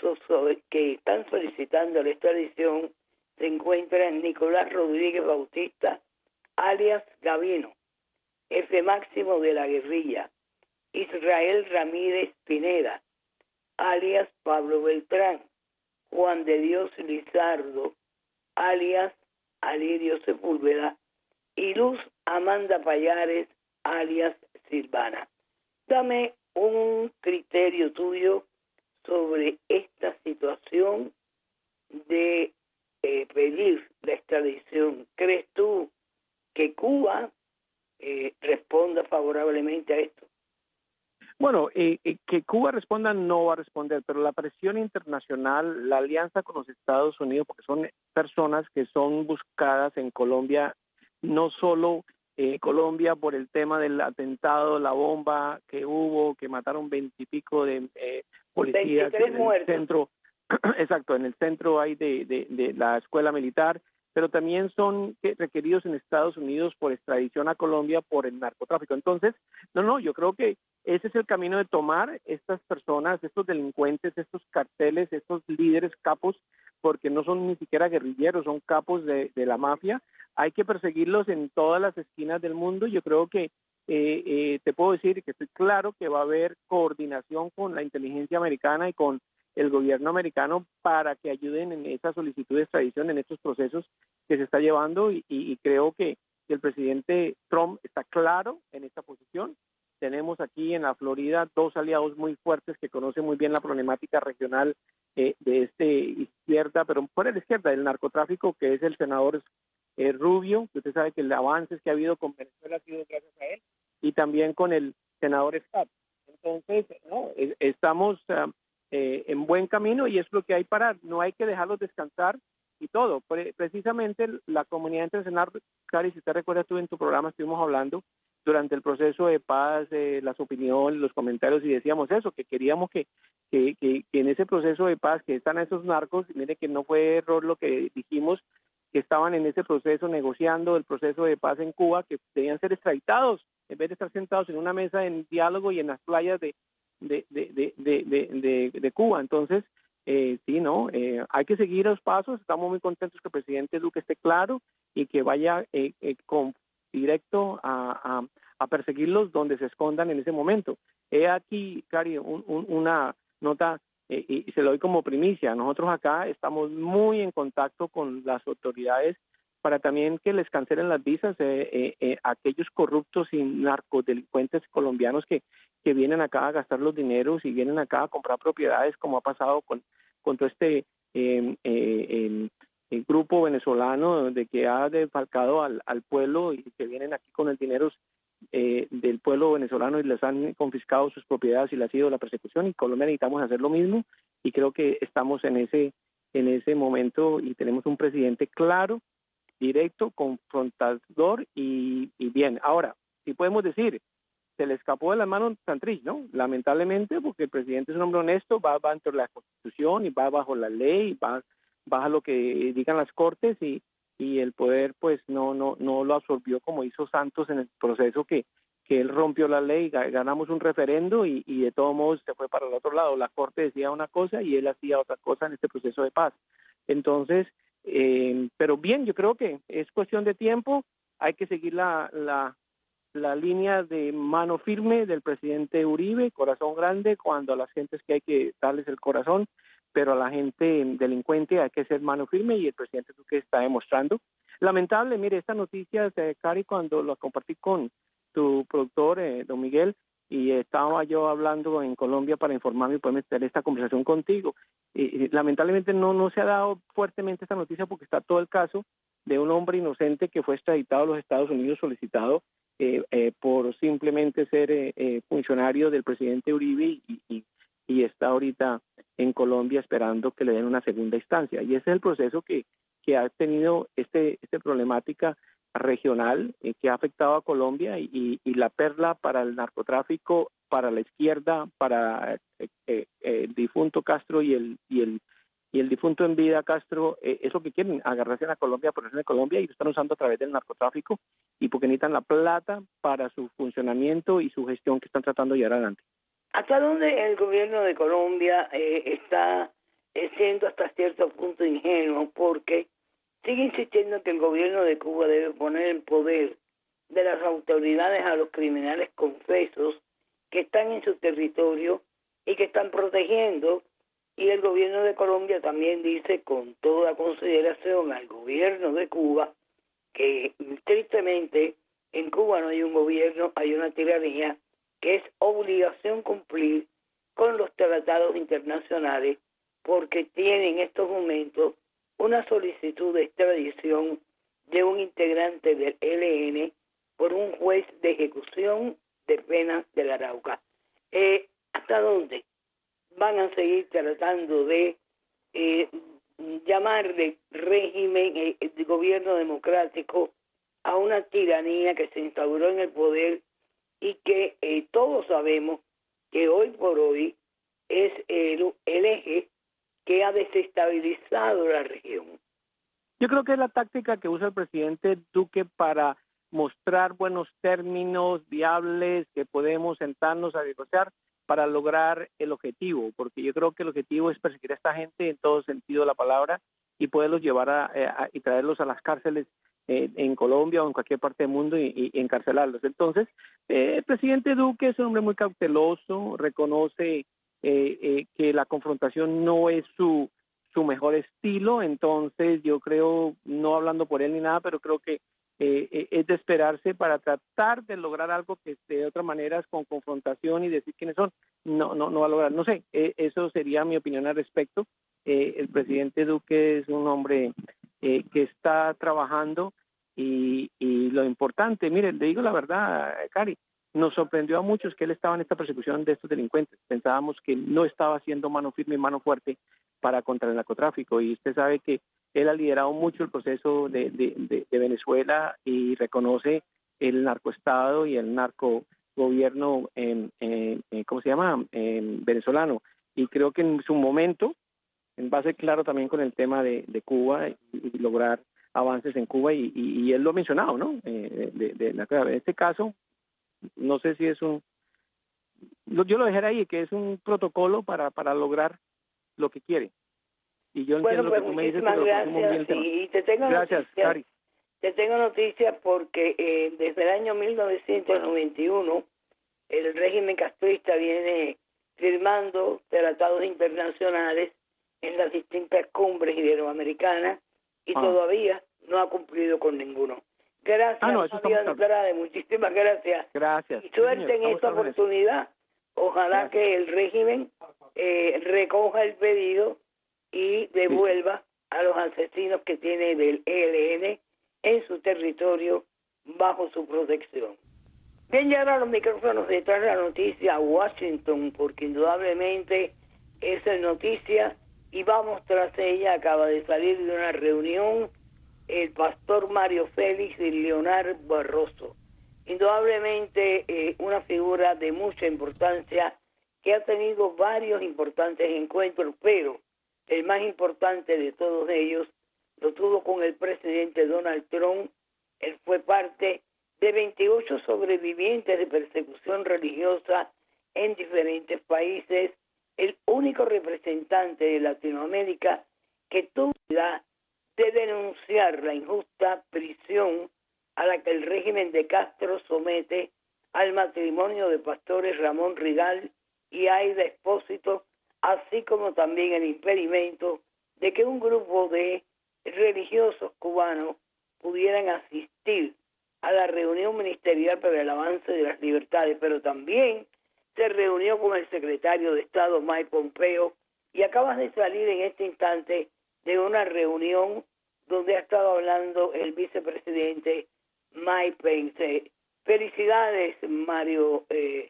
Speaker 2: están solicitando la extradición se encuentran Nicolás Rodríguez Bautista, alias Gavino, jefe máximo de la guerrilla, Israel Ramírez Pineda, alias Pablo Beltrán, Juan de Dios Lizardo, alias Alirio Sepúlveda, y Luz Amanda Payares, alias Silvana. Dame un criterio tuyo sobre esta situación de pedir la extradición. ¿Crees tú que Cuba responda favorablemente a esto?
Speaker 4: Bueno, que Cuba responda no va a responder, pero la presión internacional, la alianza con los Estados Unidos, porque son personas que son buscadas en Colombia no solo Colombia por el tema del atentado, la bomba que hubo, que mataron 20 y pico de policías en el centro, exacto, en el centro hay de la escuela militar, pero también son requeridos en Estados Unidos por extradición a Colombia por el narcotráfico. Entonces, yo creo que ese es el camino de tomar estas personas, estos delincuentes, estos carteles, estos líderes capos, porque no son ni siquiera guerrilleros, son capos de la mafia. Hay que perseguirlos en todas las esquinas del mundo. Yo creo que te puedo decir que estoy claro que va a haber coordinación con la inteligencia americana y con el gobierno americano para que ayuden en esa solicitud de extradición, en estos procesos que se está llevando, y creo que el presidente Trump está claro en esta posición. Tenemos aquí en la Florida 2 aliados muy fuertes que conocen muy bien la problemática regional de izquierda, pero por la izquierda del narcotráfico, que es el senador Rubio, que usted sabe que el avance que ha habido con Venezuela ha sido gracias a él, y también con el senador Scott. Entonces, estamos en buen camino y es lo que hay para, no hay que dejarlos descansar y todo. Precisamente la comunidad internacional, Cari, si usted recuerda, tú en tu programa estuvimos hablando durante el proceso de paz, las opiniones, los comentarios, y decíamos eso, que queríamos que en ese proceso de paz que están esos narcos, mire que no fue error lo que dijimos, que estaban en ese proceso negociando el proceso de paz en Cuba, que debían ser extraditados en vez de estar sentados en una mesa en diálogo y en las playas de Cuba. Entonces, hay que seguir los pasos. Estamos muy contentos que el presidente Duque esté claro y que vaya con directo a perseguirlos donde se escondan en ese momento. He aquí, Cari, una nota, y se lo doy como primicia. Nosotros acá estamos muy en contacto con las autoridades para también que les cancelen las visas a aquellos corruptos y narcodelincuentes colombianos que vienen acá a gastar los dineros y vienen acá a comprar propiedades, como ha pasado con todo este el grupo venezolano de que ha defalcado al pueblo y que vienen aquí con el dinero del pueblo venezolano y les han confiscado sus propiedades y le ha sido la persecución. Y Colombia necesitamos hacer lo mismo, y creo que estamos en ese momento y tenemos un presidente claro, directo, confrontador y bien. Ahora, sí podemos decir, se le escapó de las manos Santrich, ¿no? Lamentablemente, porque el presidente es un hombre honesto, va entre la Constitución y va bajo la ley, va bajo lo que digan las cortes, y el poder pues no lo absorbió como hizo Santos en el proceso que él rompió la ley, ganamos un referendo y de todos modos se fue para el otro lado. La corte decía una cosa y él hacía otra cosa en este proceso de paz. Entonces, pero bien, yo creo que es cuestión de tiempo. Hay que seguir la línea de mano firme del presidente Uribe, corazón grande, cuando a las gentes que hay que darles el corazón, pero a la gente delincuente hay que ser mano firme, y el presidente Duque está demostrando. Lamentable, mire, esta noticia, Cari, cuando la compartí con tu productor, don Miguel, y estaba yo hablando en Colombia para informarme y poder tener esta conversación contigo. Lamentablemente no se ha dado fuertemente esta noticia porque está todo el caso de un hombre inocente que fue extraditado a los Estados Unidos, solicitado por simplemente ser funcionario del presidente Uribe, y está ahorita en Colombia esperando que le den una segunda instancia. Y ese es el proceso que ha tenido esta problemática regional que ha afectado a Colombia, y la perla para el narcotráfico, para la izquierda, para el difunto Castro y el difunto en vida Castro, es lo que quieren, agarrarse a Colombia, ponerse en Colombia, y lo están usando a través del narcotráfico, y porque necesitan la plata para su funcionamiento y su gestión que están tratando de llevar adelante.
Speaker 2: ¿Hasta dónde el gobierno de Colombia está siendo hasta cierto punto ingenuo? Porque sigue insistiendo que el gobierno de Cuba debe poner en poder de las autoridades a los criminales confesos que están en su territorio y que están protegiendo, y el gobierno de Colombia también dice con toda consideración al gobierno de Cuba que tristemente en Cuba no hay un gobierno, hay una tiranía, que es obligación cumplir con los tratados internacionales, porque tiene en estos momentos una solicitud de extradición de un integrante del ELN por un juez de ejecución de penas del Arauca. ¿Hasta dónde van a seguir tratando de llamarle régimen de gobierno democrático a una tiranía que se instauró en el poder y que todos sabemos que hoy por hoy es el eje que ha desestabilizado la región.
Speaker 4: Yo creo que es la táctica que usa el presidente Duque para mostrar buenos términos viables que podemos sentarnos a negociar para lograr el objetivo, porque yo creo que el objetivo es perseguir a esta gente en todo sentido de la palabra y poderlos llevar y traerlos a las cárceles en Colombia o en cualquier parte del mundo y encarcelarlos. Entonces, el presidente Duque es un hombre muy cauteloso, reconoce que la confrontación no es su mejor estilo, entonces yo creo, no hablando por él ni nada, pero creo que es de esperarse para tratar de lograr algo que de otra manera es con confrontación y decir quiénes son, no va a lograr, no sé, eso sería mi opinión al respecto. El presidente Duque es un hombre que está trabajando y lo importante, miren, le digo la verdad, Cari, nos sorprendió a muchos que él estaba en esta persecución de estos delincuentes. Pensábamos que no estaba haciendo mano firme y mano fuerte para contra el narcotráfico, y usted sabe que él ha liderado mucho el proceso de Venezuela y reconoce el narcoestado y el narcogobierno ¿cómo se llama? Venezolano, y creo que en su momento va a ser claro también con el tema de Cuba y lograr avances en Cuba, y él lo ha mencionado, ¿no? En este caso, no sé si es yo lo dejaré ahí, que es un protocolo para lograr lo que quiere. Y yo entiendo lo que tú me dices, pero
Speaker 2: gracias. Sí, te tengo
Speaker 4: gracias,
Speaker 2: noticias,
Speaker 4: Cari.
Speaker 2: Te tengo noticias porque desde el año 1991 el régimen castrista viene firmando tratados internacionales en las distintas cumbres iberoamericanas y todavía no ha cumplido con ninguno. Gracias, Andrade, muchísimas gracias.
Speaker 4: Gracias.
Speaker 2: Y suerte en esta oportunidad. Ojalá que el régimen recoja el pedido y devuelva a los asesinos que tiene del ELN en su territorio bajo su protección. Bien, ya ahora los micrófonos detrás de la noticia a Washington, porque indudablemente esa es noticia y vamos tras ella. Acaba de salir de una reunión el pastor Mario Félix y Leonard Barroso. Indudablemente una figura de mucha importancia que ha tenido varios importantes encuentros, pero el más importante de todos ellos lo tuvo con el presidente Donald Trump. Él fue parte de 28 sobrevivientes de persecución religiosa en diferentes países, el único representante de Latinoamérica que tuvo la de denunciar la injusta prisión a la que el régimen de Castro somete al matrimonio de pastores Ramón Rigal y Aida Espósito, así como también el impedimento de que un grupo de religiosos cubanos pudieran asistir a la reunión ministerial para el avance de las libertades, pero también se reunió con el secretario de Estado Mike Pompeo, y acabas de salir en este instante de una reunión donde ha estado hablando el vicepresidente Mike Pence. Felicidades, Mario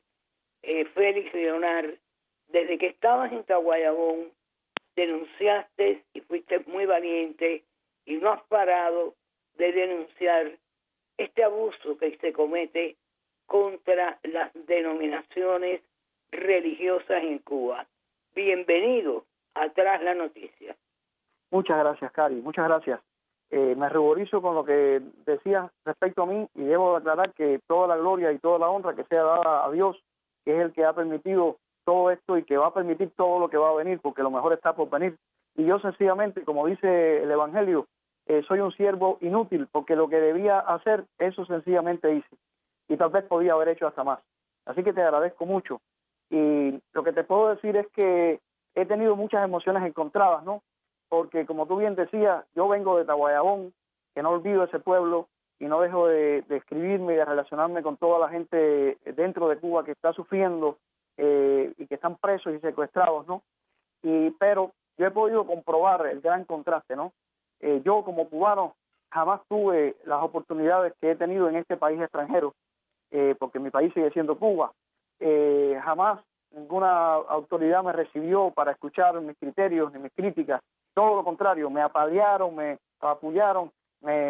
Speaker 2: Félix Leonard. Desde que estabas en Tahuayabón, denunciaste y fuiste muy valiente y no has parado de denunciar este abuso que se comete contra las denominaciones religiosas en Cuba. Bienvenido a Tras la Noticia.
Speaker 3: Muchas gracias, Cari, muchas gracias. Me ruborizo con lo que decías respecto a mí y debo aclarar que toda la gloria y toda la honra que sea dada a Dios, que es el que ha permitido todo esto y que va a permitir todo lo que va a venir, porque lo mejor está por venir. Y yo sencillamente, como dice el Evangelio, soy un siervo inútil, porque lo que debía hacer, eso sencillamente hice. Y tal vez podía haber hecho hasta más. Así que te agradezco mucho. Y lo que te puedo decir es que he tenido muchas emociones encontradas, ¿no? Porque como tú bien decías, yo vengo de Tahuayabón, que no olvido ese pueblo y no dejo de escribirme y de relacionarme con toda la gente dentro de Cuba que está sufriendo y que están presos y secuestrados, ¿no? Pero yo he podido comprobar el gran contraste, ¿no? Yo como cubano jamás tuve las oportunidades que he tenido en este país extranjero, porque mi país sigue siendo Cuba. Jamás ninguna autoridad me recibió para escuchar mis criterios ni mis críticas. Todo lo contrario, me apalearon, me apoyaron, me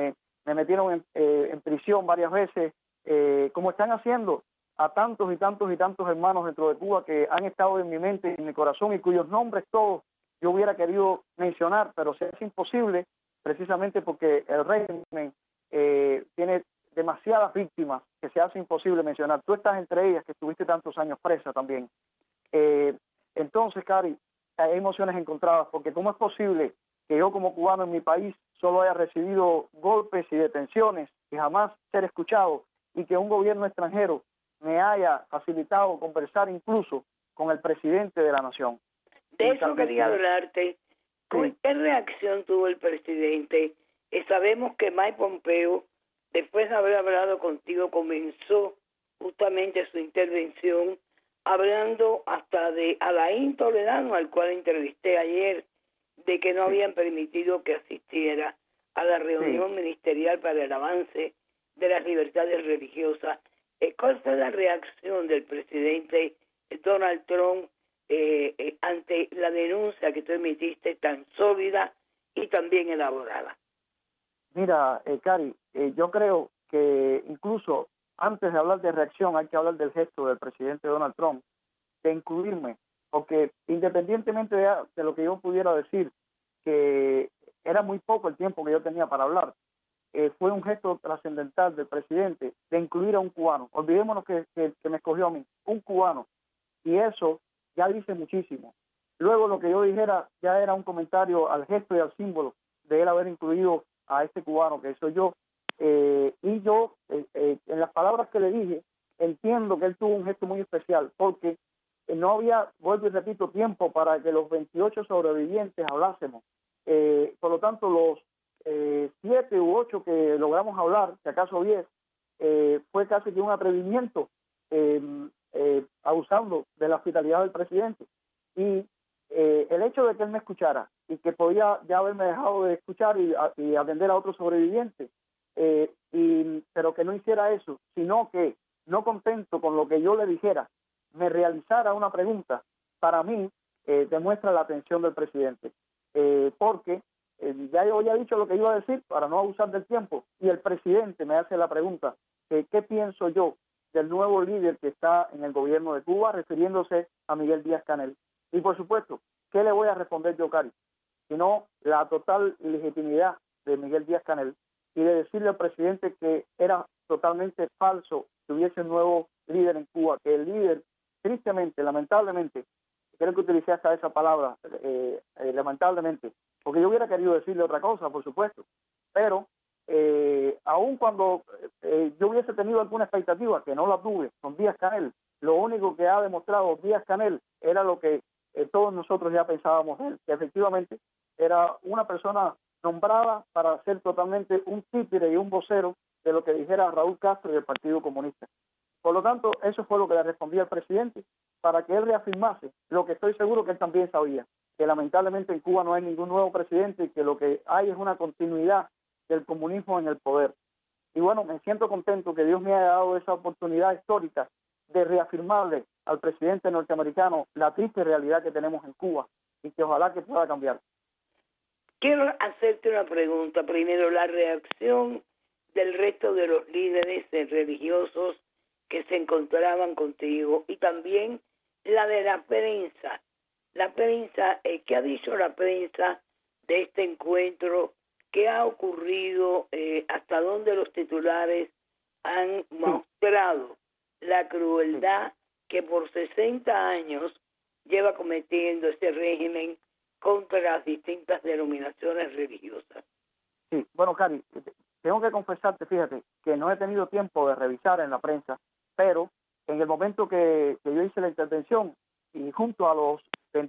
Speaker 7: me metieron en prisión varias veces, como están haciendo a tantos y tantos y tantos hermanos dentro de Cuba que han estado en mi mente y en mi corazón y cuyos nombres todos yo hubiera querido mencionar, pero se hace imposible precisamente porque el régimen tiene demasiadas víctimas que se hace imposible mencionar. Tú estás entre ellas, que estuviste tantos años presa también. Entonces, Cari, hay emociones encontradas, porque ¿cómo es posible que yo como cubano en mi país solo haya recibido golpes y detenciones y jamás ser escuchado, y que un gobierno extranjero me haya facilitado conversar incluso con el presidente de la nación?
Speaker 2: De eso quería hablarte. Sí. ¿Qué reacción tuvo el presidente? Sabemos que Mike Pompeo, después de haber hablado contigo, comenzó justamente su intervención hablando hasta de Alain Toledano, al cual entrevisté ayer, de que no habían permitido que asistiera a la reunión ministerial para el avance de las libertades religiosas. ¿Cuál fue la reacción del presidente Donald Trump ante la denuncia que tú emitiste, tan sólida y tan bien elaborada?
Speaker 7: Mira, Cari, yo creo que incluso antes de hablar de reacción hay que hablar del gesto del presidente Donald Trump, de incluirme, porque independientemente de lo que yo pudiera decir, que era muy poco el tiempo que yo tenía para hablar, fue un gesto trascendental del presidente de incluir a un cubano. Olvidémonos que me escogió a mí, un cubano, y eso ya dice muchísimo. Luego lo que yo dijera ya era un comentario al gesto y al símbolo de él haber incluido a este cubano que soy yo, y yo en las palabras que le dije entiendo que él tuvo un gesto muy especial, porque no había, vuelvo y repito, tiempo para que los 28 sobrevivientes hablásemos. Por lo tanto, los 7 u 8 que logramos hablar, si acaso 10, fue casi que un atrevimiento, abusando de la hospitalidad del presidente. Y el hecho de que él me escuchara y que podía ya haberme dejado de escuchar y atender a otros sobrevivientes, pero que no hiciera eso, sino que, no contento con lo que yo le dijera, me realizara una pregunta, para mí demuestra la atención del presidente, porque ya yo había dicho lo que iba a decir para no abusar del tiempo, y el presidente me hace la pregunta, ¿qué pienso yo del nuevo líder que está en el gobierno de Cuba, refiriéndose a Miguel Díaz-Canel? Y por supuesto, ¿qué le voy a responder yo, Cari? Sino la total ilegitimidad de Miguel Díaz-Canel, y de decirle al presidente que era totalmente falso que hubiese un nuevo líder en Cuba, que el líder, tristemente, lamentablemente, creo que utilicé hasta esa palabra, lamentablemente, porque yo hubiera querido decirle otra cosa, por supuesto, pero aun cuando yo hubiese tenido alguna expectativa, que no la tuve con Díaz-Canel, lo único que ha demostrado Díaz-Canel era lo que todos nosotros ya pensábamos de él, que efectivamente era una persona nombrada para ser totalmente un títere y un vocero de lo que dijera Raúl Castro y el Partido Comunista. Por lo tanto, eso fue lo que le respondí al presidente, para que él reafirmase lo que estoy seguro que él también sabía, que lamentablemente en Cuba no hay ningún nuevo presidente y que lo que hay es una continuidad del comunismo en el poder. Y bueno, me siento contento que Dios me haya dado esa oportunidad histórica de reafirmarle al presidente norteamericano la triste realidad que tenemos en Cuba y que ojalá que pueda cambiar.
Speaker 2: Quiero hacerte una pregunta. Primero, la reacción del resto de los líderes religiosos que se encontraban contigo, y también la de la prensa. La prensa, ¿qué ha dicho la prensa de este encuentro? ¿Qué ha ocurrido? ¿Hasta dónde los titulares han mostrado la crueldad que por 60 años lleva cometiendo este régimen contra las distintas denominaciones religiosas?
Speaker 7: Sí, bueno, Cari, tengo que confesarte, fíjate, que no he tenido tiempo de revisar en la prensa, pero en el momento que yo hice la intervención, y junto a los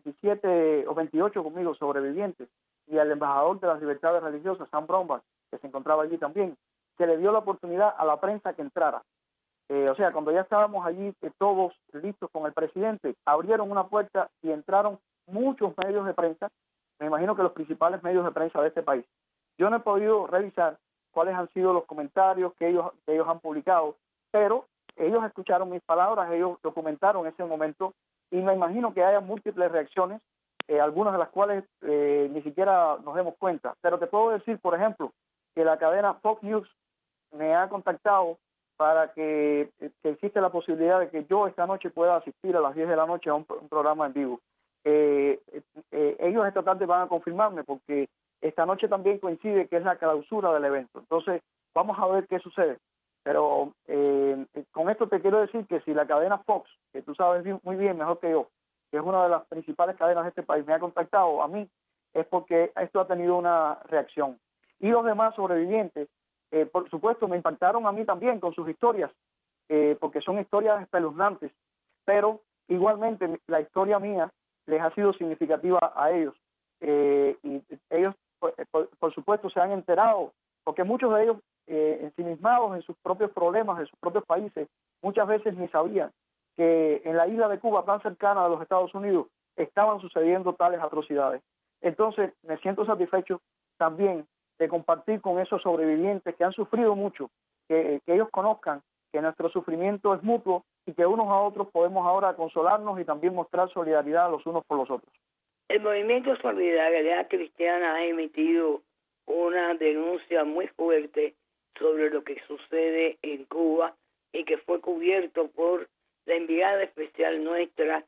Speaker 7: 27 o 28 conmigo sobrevivientes, y al embajador de las libertades religiosas, Sam Brownback, que se encontraba allí también, se le dio la oportunidad a la prensa que entrara. O sea, cuando ya estábamos allí todos listos con el presidente, abrieron una puerta y entraron muchos medios de prensa, me imagino que los principales medios de prensa de este país. Yo no he podido revisar cuáles han sido los comentarios que ellos han publicado, pero ellos escucharon mis palabras, ellos documentaron ese momento, y me imagino que haya múltiples reacciones, algunas de las cuales ni siquiera nos demos cuenta. Pero te puedo decir, por ejemplo, que la cadena Fox News me ha contactado para que existe la posibilidad de que yo esta noche pueda asistir a las 10 de la noche a un programa en vivo. Ellos esta tarde van a confirmarme porque esta noche también coincide que es la clausura del evento. Entonces, vamos a ver qué sucede. Pero con esto te quiero decir que si la cadena Fox, que tú sabes muy bien, mejor que yo, que es una de las principales cadenas de este país, me ha contactado a mí, es porque esto ha tenido una reacción. Y los demás sobrevivientes, por supuesto, me impactaron a mí también con sus historias, porque son historias espeluznantes, pero igualmente la historia mía les ha sido significativa a ellos. Y ellos, por supuesto, se han enterado, porque muchos de ellos, ensimismados en sus propios problemas, en sus propios países, muchas veces ni sabían que en la isla de Cuba, tan cercana a los Estados Unidos, estaban sucediendo tales atrocidades. Entonces, me siento satisfecho también de compartir con esos sobrevivientes que han sufrido mucho, que ellos conozcan que nuestro sufrimiento es mutuo y que unos a otros podemos ahora consolarnos y también mostrar solidaridad los unos por los otros.
Speaker 2: El Movimiento Solidaridad Cristiana ha emitido una denuncia muy fuerte sobre lo que sucede en Cuba y que fue cubierto por la enviada especial nuestra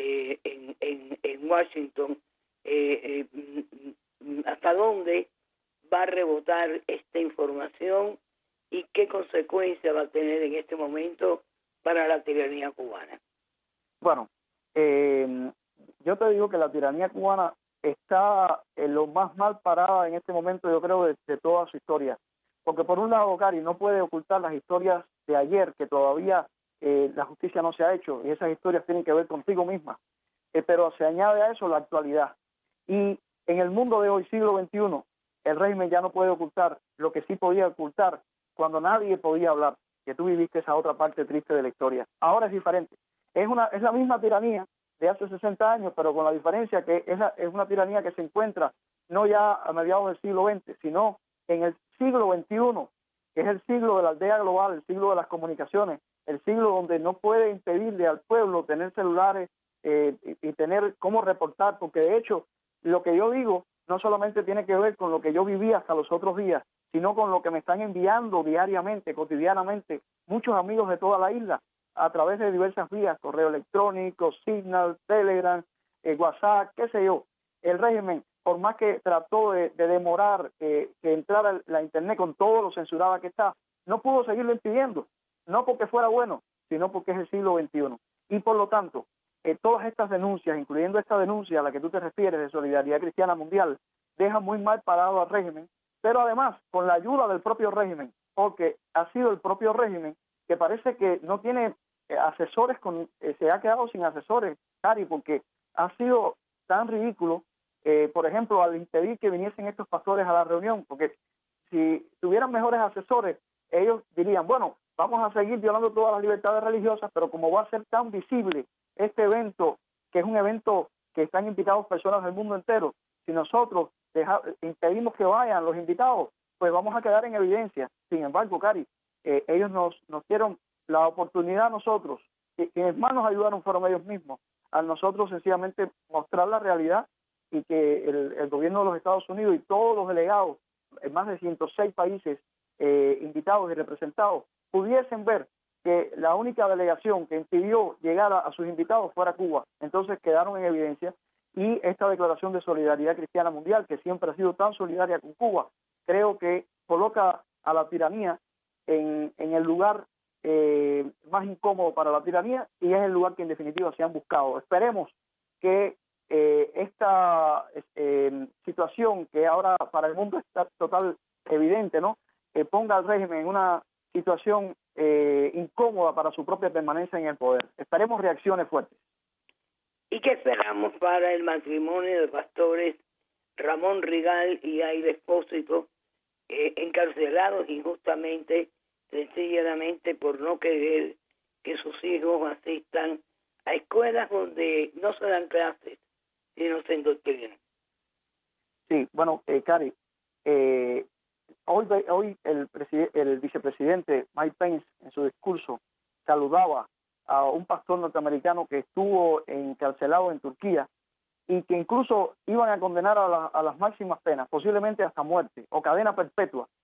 Speaker 2: en Washington. ¿Hasta dónde va a rebotar esta información y qué consecuencia va a tener en este momento para la tiranía cubana?
Speaker 7: Bueno, yo te digo que la tiranía cubana está en lo más mal parada en este momento, yo creo, de toda su historia. Porque por un lado, Cari, no puede ocultar las historias de ayer, que todavía la justicia no se ha hecho, y esas historias tienen que ver contigo misma. Pero se añade a eso la actualidad. Y en el mundo de hoy, siglo XXI, el régimen ya no puede ocultar lo que sí podía ocultar cuando nadie podía hablar, que tú viviste esa otra parte triste de la historia. Ahora es diferente. Es la misma tiranía de hace 60 años, pero con la diferencia que es una tiranía que se encuentra no ya a mediados del siglo XX, sino en el siglo XXI, que es el siglo de la aldea global, el siglo de las comunicaciones, el siglo donde no puede impedirle al pueblo tener celulares y tener cómo reportar, porque de hecho lo que yo digo no solamente tiene que ver con lo que yo viví hasta los otros días, sino con lo que me están enviando diariamente, cotidianamente, muchos amigos de toda la isla, a través de diversas vías, correo electrónico, Signal, Telegram, WhatsApp, qué sé yo. El régimen, por más que trató de demorar que entrara la Internet con todo lo censurada que está, no pudo seguirlo impidiendo, no porque fuera bueno, sino porque es el siglo XXI. Y por lo tanto, todas estas denuncias, incluyendo esta denuncia a la que tú te refieres de Solidaridad Cristiana Mundial, dejan muy mal parado al régimen, pero además con la ayuda del propio régimen, porque ha sido el propio régimen que parece que no tiene asesores, se ha quedado sin asesores, Cari, porque ha sido tan ridículo, por ejemplo, al impedir que viniesen estos pastores a la reunión, porque si tuvieran mejores asesores, ellos dirían, bueno, vamos a seguir violando todas las libertades religiosas, pero como va a ser tan visible este evento, que es un evento que están invitados personas del mundo entero, si nosotros impedimos que vayan los invitados, pues vamos a quedar en evidencia. Sin embargo, Cari, ellos nos dieron la oportunidad a nosotros, quienes más nos ayudaron fueron ellos mismos, a nosotros sencillamente mostrar la realidad y que el gobierno de los Estados Unidos y todos los delegados en más de 106 países invitados y representados pudiesen ver que la única delegación que impidió llegar a sus invitados fuera Cuba. Entonces quedaron en evidencia, y esta declaración de Solidaridad Cristiana Mundial, que siempre ha sido tan solidaria con Cuba, creo que coloca a la tiranía en el lugar más incómodo para la tiranía, y es el lugar que en definitiva se han buscado. Esperemos que esta situación, que ahora para el mundo está total evidente, ¿no?, ponga al régimen en una situación incómoda para su propia permanencia en el poder. Esperemos reacciones fuertes.
Speaker 2: ¿Y qué esperamos para el matrimonio de pastores Ramón Rigal y Aida Espósito, encarcelados injustamente, sencillamente por no querer que sus hijos asistan a escuelas donde no se dan clases, sino se indoctrinan?
Speaker 7: Sí, bueno, Cari, hoy el vicepresidente Mike Pence en su discurso saludaba a un pastor norteamericano que estuvo encarcelado en Turquía y que incluso iban a condenar a las máximas penas, posiblemente hasta muerte o cadena perpetua,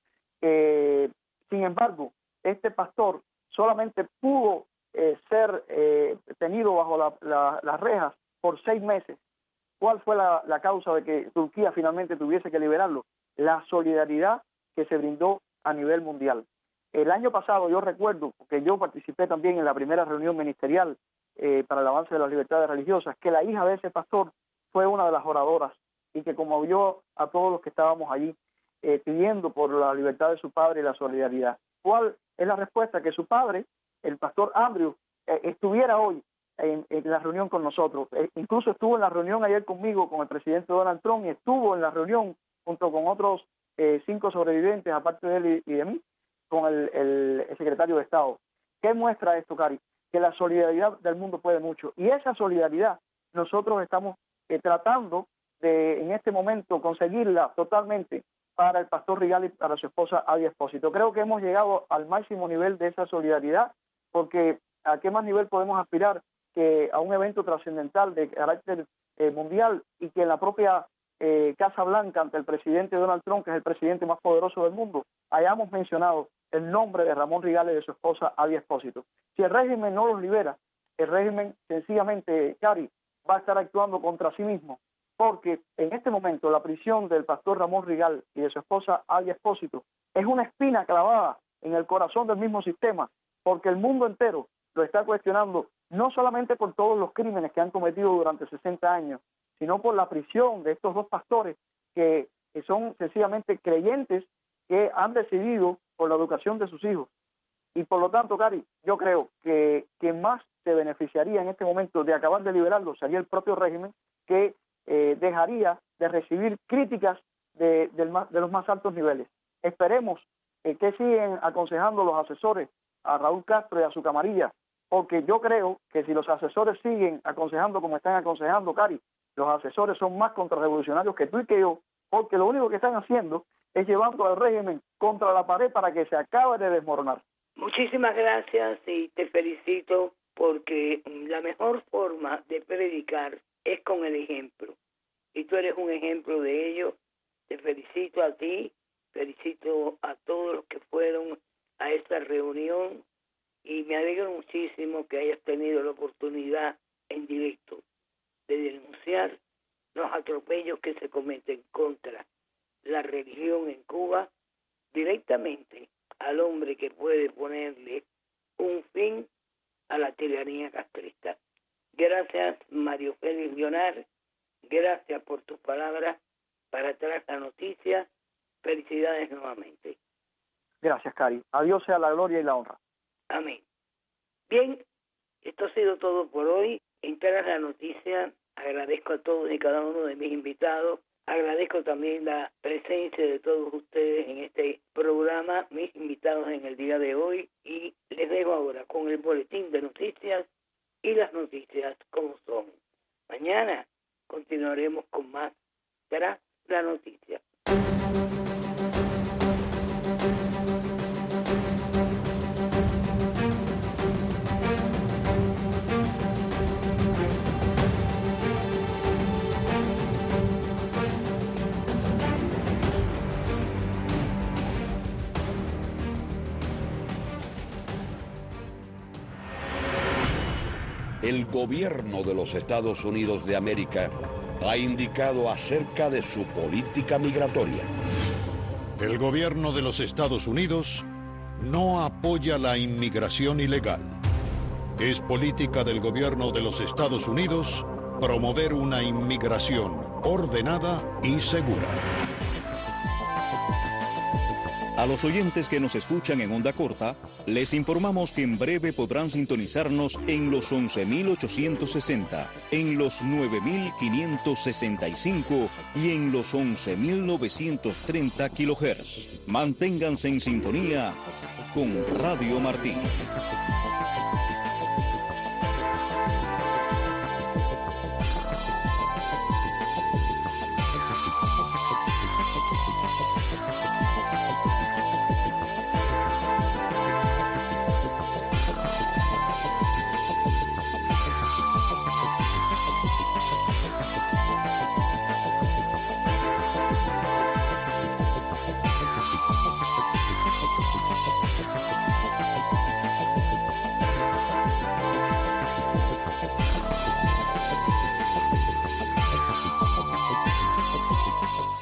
Speaker 7: Sin embargo, este pastor solamente pudo ser tenido bajo las rejas por 6 meses. ¿Cuál fue la causa de que Turquía finalmente tuviese que liberarlo? La solidaridad que se brindó a nivel mundial. El año pasado yo recuerdo, porque yo participé también en la primera reunión ministerial para el avance de las libertades religiosas, que la hija de ese pastor fue una de las oradoras y que conmovió a todos los que estábamos allí pidiendo por la libertad de su padre y la solidaridad. ¿Cuál es la respuesta? Que su padre, el pastor Andrew, estuviera hoy en la reunión con nosotros. Incluso estuvo en la reunión ayer conmigo, con el presidente Donald Trump, y estuvo en la reunión junto con otros 5 sobrevivientes, aparte de él y de mí, con el secretario de Estado. ¿Qué muestra esto, Cari? Que la solidaridad del mundo puede mucho. Y esa solidaridad nosotros estamos tratando de, en este momento, conseguirla totalmente para el pastor Rigal y para su esposa Adi Espósito. Creo que hemos llegado al máximo nivel de esa solidaridad, porque ¿a qué más nivel podemos aspirar que a un evento trascendental de carácter mundial y que en la propia Casa Blanca, ante el presidente Donald Trump, que es el presidente más poderoso del mundo, hayamos mencionado el nombre de Ramón Rigal y de su esposa Adi Espósito? Si el régimen no los libera, el régimen sencillamente, Cari, va a estar actuando contra sí mismo, porque en este momento la prisión del pastor Ramón Rigal y de su esposa Adi Espósito es una espina clavada en el corazón del mismo sistema, porque el mundo entero lo está cuestionando, no solamente por todos los crímenes que han cometido durante 60 años, sino por la prisión de estos 2 pastores que son sencillamente creyentes que han decidido por la educación de sus hijos. Y por lo tanto, Cari, yo creo que quien más se beneficiaría en este momento de acabar de liberarlo sería el propio régimen, que dejaría de recibir críticas de los más altos niveles. Esperemos que siguen aconsejando los asesores a Raúl Castro y a su camarilla, porque yo creo que si los asesores siguen aconsejando como están aconsejando, Cari, los asesores son más contrarrevolucionarios que tú y que yo, porque lo único que están haciendo es llevando al régimen contra la pared para que se acabe de desmoronar.
Speaker 2: Muchísimas gracias y te felicito, porque la mejor forma de predicar es con el ejemplo. Y tú eres un ejemplo de ello. Te felicito a ti, felicito a todos los que fueron a esta reunión y me alegro muchísimo que hayas tenido la oportunidad en directo de denunciar los atropellos que se cometen contra la religión en Cuba directamente al hombre que puede ponerle un fin a la tiranía castrista. Gracias, Mario Félix Leonard. Gracias por tus palabras para traer la noticia. Felicidades nuevamente.
Speaker 7: Gracias, Cari. A Dios sea la gloria y la honra.
Speaker 2: Amén. Bien, esto ha sido todo por hoy. En Trae la Noticia agradezco a todos y cada uno de mis invitados. Agradezco también la presencia de todos ustedes en este programa, mis invitados en el día de hoy. Y les dejo ahora con el boletín de noticias y las noticias como son. Mañana continuaremos con más Tras la Noticia.
Speaker 8: El gobierno de los Estados Unidos de América ha indicado acerca de su política migratoria.
Speaker 5: El gobierno de los Estados Unidos no apoya la inmigración ilegal. Es política del gobierno de los Estados Unidos promover una inmigración ordenada y segura.
Speaker 9: A los oyentes que nos escuchan en onda corta, les informamos que en breve podrán sintonizarnos en los 11.860, en los 9.565 y en los 11.930 kHz. Manténganse en sintonía con Radio Martí.